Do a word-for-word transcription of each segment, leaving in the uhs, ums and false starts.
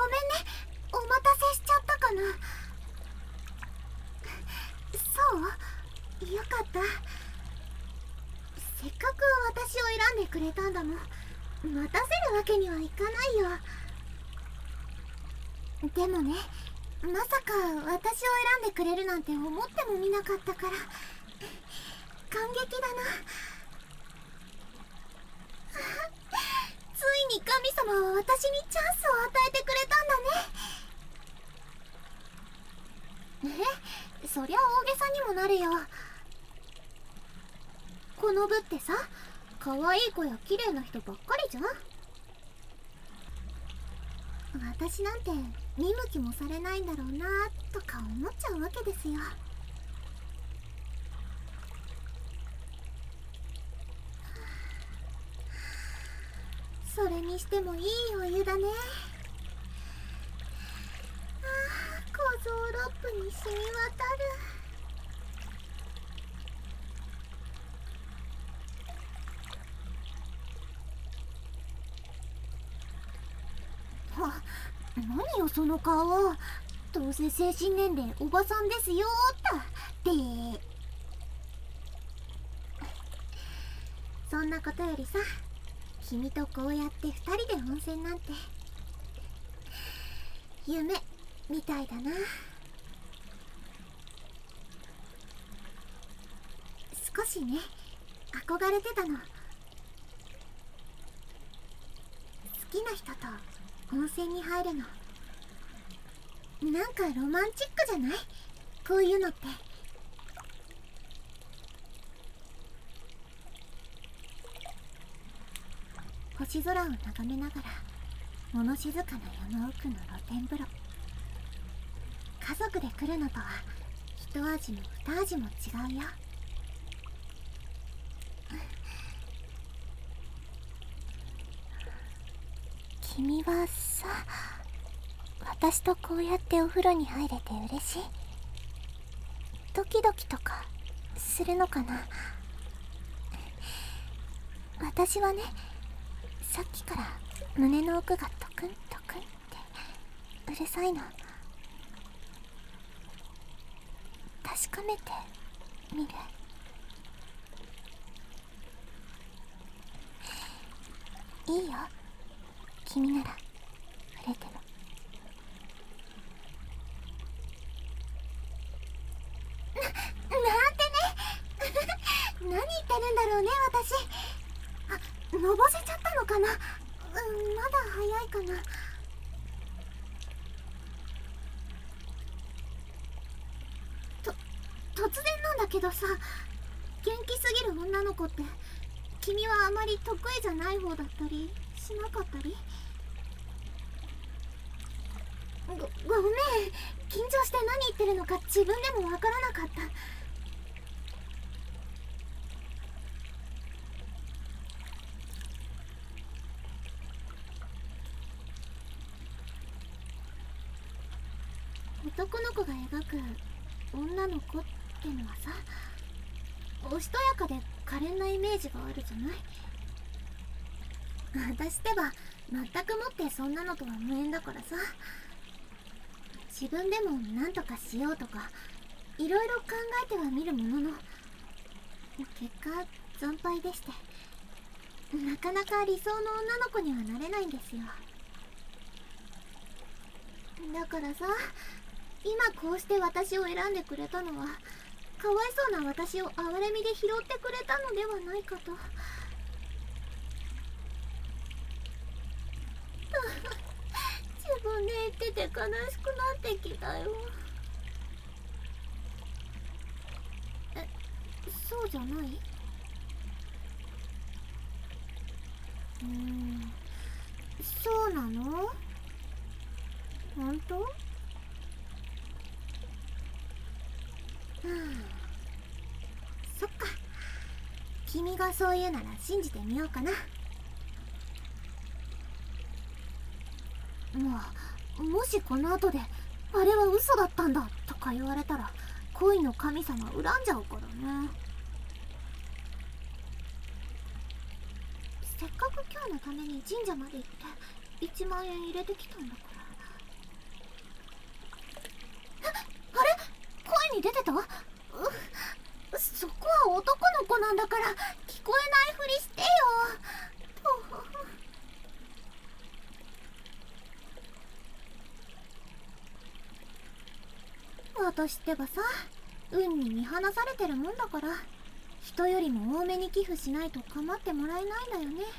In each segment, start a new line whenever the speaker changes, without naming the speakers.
お待たせしちゃったかな。そうよかった。せっかく私を選んでくれたんだもん。待たせるわけにはいかないよ。でもね、まさか私を選んでくれるなんて思ってもみなかったから感激だな。ついに神様は私にチャンスを与えてくれたんだね。え、そりゃ大げさにもなるよ。この部ってさ、可愛い子や綺麗な人ばっかりじゃん。私なんて見向きもされないんだろうなとか思っちゃうわけですよ。それにしてもいいお湯だね。ああ、小僧ロップに染み渡る。は、何よその顔。どうせ精神年齢おばさんですよーって。そんなことよりさ、君とこうやって二人で温泉なんて夢みたいだな。少しね、憧れてたの。好きな人と温泉に入るの、なんかロマンチックじゃない？こういうのって。星空を眺めながら物静かな山奥の露天風呂。家族で来るのとは一味も二味も違うよ。君はさ、私とこうやってお風呂に入れて嬉しい？ドキドキとかするのかな？私はね、さっきから胸の奥がトクントクンってうるさいの。確かめてみる？いいよ、君なら触れても。な、なんてね何言ってるんだろうね、私。あ、のぼせちゃったのかな。うん、まだ早いかな。と、突然なんだけどさ、元気すぎる女の子って君はあまり得意じゃない方だったりしなかったり？ご、ごめん、緊張して何言ってるのか自分でもわからなかった。男の子が描く女の子ってのはさ、おしとやかで可憐なイメージがあるじゃない。私ってば全くもってそんなのとは無縁だからさ。自分でも何とかしようとかいろいろ考えてはみるものの、結果惨敗でして、なかなか理想の女の子にはなれないんですよ。だからさ、今こうして私を選んでくれたのは、かわいそうな私を憐れみで拾ってくれたのではないかと。自分で言ってて悲しくなってきたよ。え、そうじゃない？うーん、そうなの？本当？うん、そっか。君がそう言うなら信じてみようかな。もう、もしこの後であれは嘘だったんだとか言われたら恋の神様恨んじゃうからね。せっかく今日のために神社まで行っていちまん円入れてきたんだから。 人？うそこは男の子なんだから聞こえないふりしてよ。と私ってばさ、運に見放されてるもんだから、人よりも多めに寄付しないと構ってもらえないんだよね。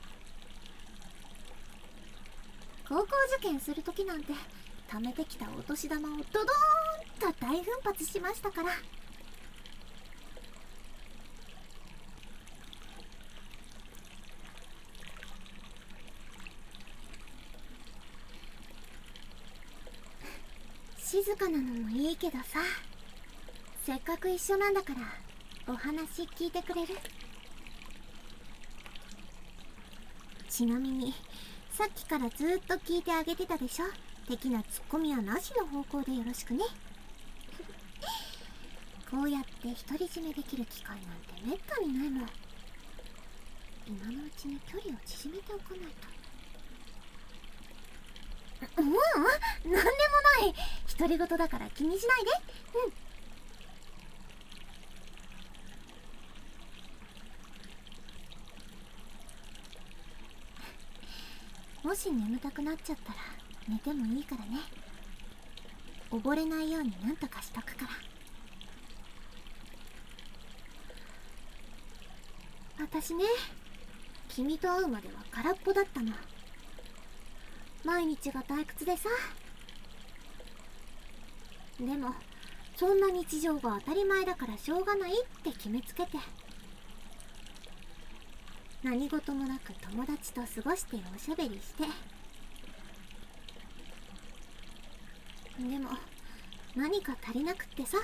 高校受験する時なんて貯めてきたお年玉をドドーンと大奮発しましたから。静かなのもいいけどさ、せっかく一緒なんだからお話聞いてくれる？ちなみにさっきからずーっと聞いてあげてたでしょ。的なツッコミはなしの方向でよろしくね。こうやって独り占めできる機会なんてめったにないもん。今のうちに距離を縮めておかないと。ううん、なんでもない。独り言だから気にしないで。うん。もし眠たくなっちゃったら寝てもいいからね。溺れないようになんとかしとくから。私ね、君と会うまでは空っぽだったの。毎日が退屈でさ。でもそんな日常が当たり前だからしょうがないって決めつけて、何事もなく友達と過ごしておしゃべりして。でも何か足りなくってさ。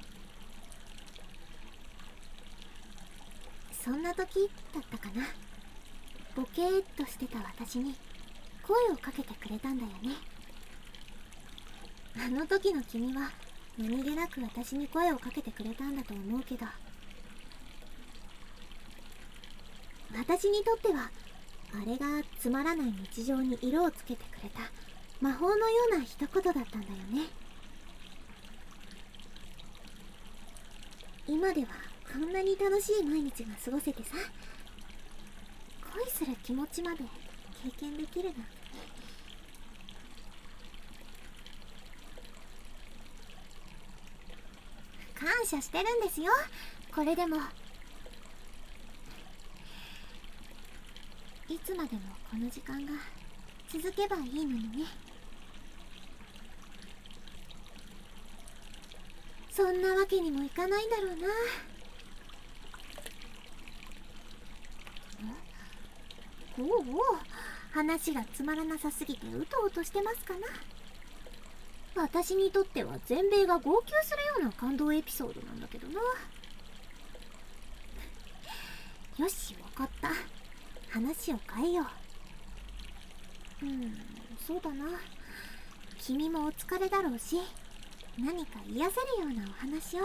そんな時だったかな、ボケーっとしてた私に声をかけてくれたんだよね。あの時の君は何気なく私に声をかけてくれたんだと思うけど、私にとってはあれがつまらない日常に色をつけてくれた魔法のような一言だったんだよね。今ではこんなに楽しい毎日が過ごせてさ、恋する気持ちまで経験できるなんてね。感謝してるんですよ。これでもいつまでもこの時間が続けばいいのにね。そんなわけにもいかないんだろうな。おおお、話がつまらなさすぎてうとうとしてますかな。私にとっては全米が号泣するような感動エピソードなんだけどな。よし、わかった。話を変えよう。うん、そうだな。君もお疲れだろうし、何か癒せるようなお話を。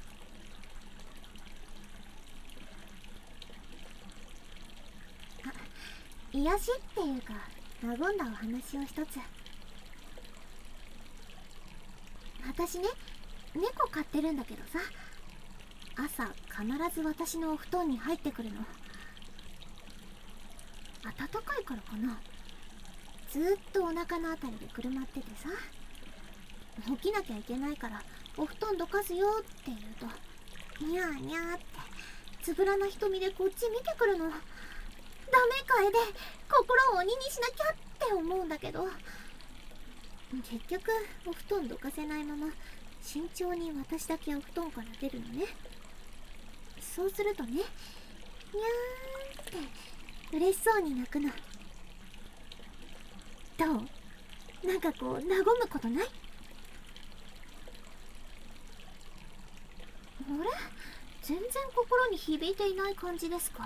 あ、癒しっていうか和んだお話を一つ。私ね、猫飼ってるんだけどさ、朝必ず私のお布団に入ってくるの。暖かいからかな、ずーっとお腹のあたりでくるまっててさ、起きなきゃいけないからお布団どかすよって言うと、にゃーにゃーってつぶらな瞳でこっち見てくるの。ダメかえで、心を鬼にしなきゃって思うんだけど、結局お布団どかせないまま慎重に私だけお布団から出るのね。そうするとね、にゃーって嬉しそうに泣くの。どう？なんかこう和むことない？あれ？全然心に響いていない感じですか。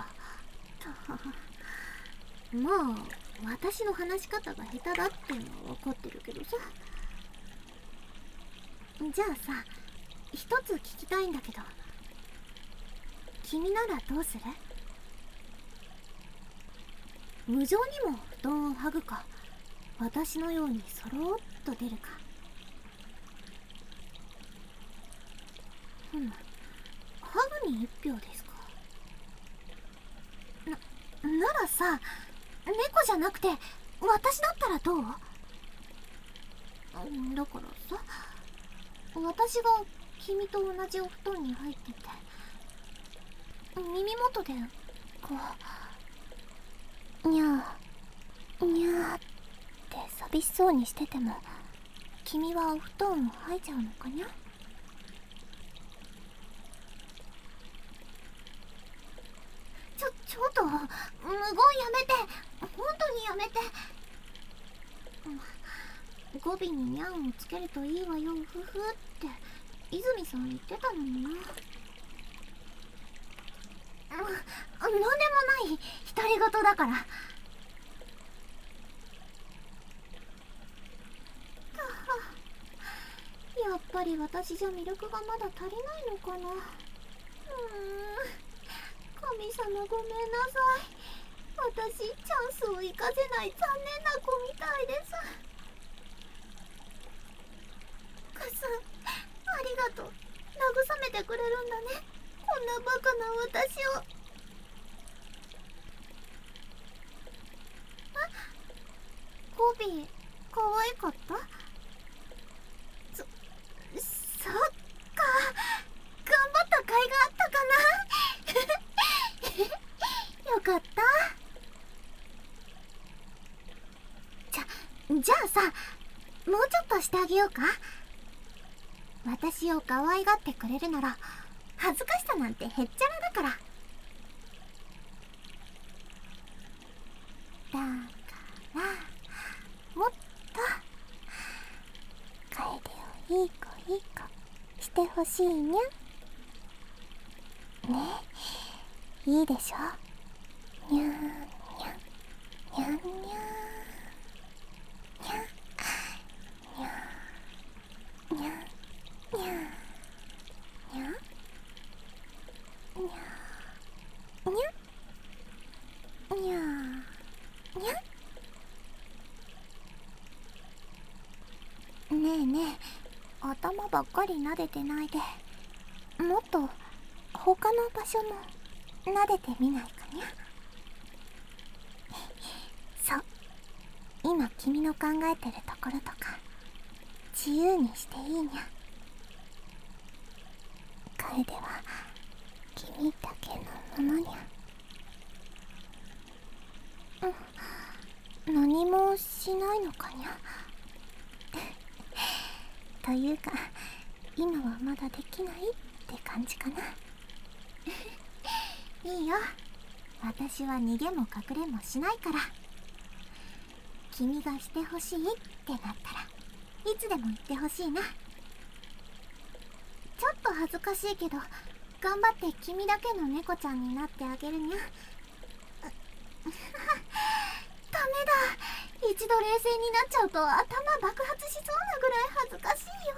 まあ私の話し方が下手だっていうのは分かってるけどさ。じゃあさ、一つ聞きたいんだけど、君ならどうする？無情にも布団を剥ぐか、私のようにそろっと出るか。 ふむ、ハグに一票ですか。な、ならさ、猫じゃなくて私だったらどう？だからさ、私が君と同じお布団に入ってて、耳元でこうにゃーにゃーって寂しそうにしてても、君はお布団を吐いちゃうのかにゃ。ちょ、ちょっと無言やめて、本当にやめて。語尾ににゃんをつけるといいわよ、ふふって泉さん言ってたのにな。なんでもない独り言だから。やっぱり私じゃ魅力がまだ足りないのかな。うーん、神様ごめんなさい。私チャンスを生かせない残念な子みたいです。カさん、ありがとう。慰めてくれるんだね、こんなバカな私を。あ、ゴビー可愛かった？そ、そっか、頑張った甲斐があったかな。よかった。じゃ、じゃあさ、もうちょっとしてあげようか。私を可愛がってくれるなら恥ずかしさなんてへっちゃらだから。だからもっと楓をいい子いい子してほしいにゃ。ねえ、いいでしょ。にゃーにゃにゃんにゃーにゃにゃにゃにゃにゃにゃにゃにゃにゃにゃ。ねえねえ、頭ばっかり撫でてないで、もっと他の場所も撫でてみないかにゃ。そう、今君の考えてるところとか自由にしていいにゃ。楓は君だけのものにゃ。うん、何もしないのかにゃ。というか今はまだできないって感じかな。いいよ、私は逃げも隠れもしないから。君がしてほしいってなったらいつでも言ってほしいな。ちょっと恥ずかしいけど頑張って君だけの猫ちゃんになってあげるにゃ。ダメだ、一度冷静になっちゃうと頭爆発しそうなぐらい恥ずかしいよ。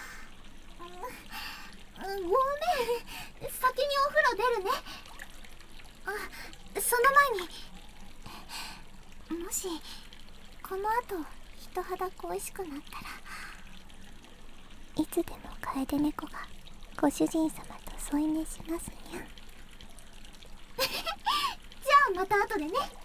ごめん、先にお風呂出るね。あ、その前に、もしこの後人肌恋しくなったらいつでも楓猫がご主人様と添い寝しますにゃ。じゃあまた後でね。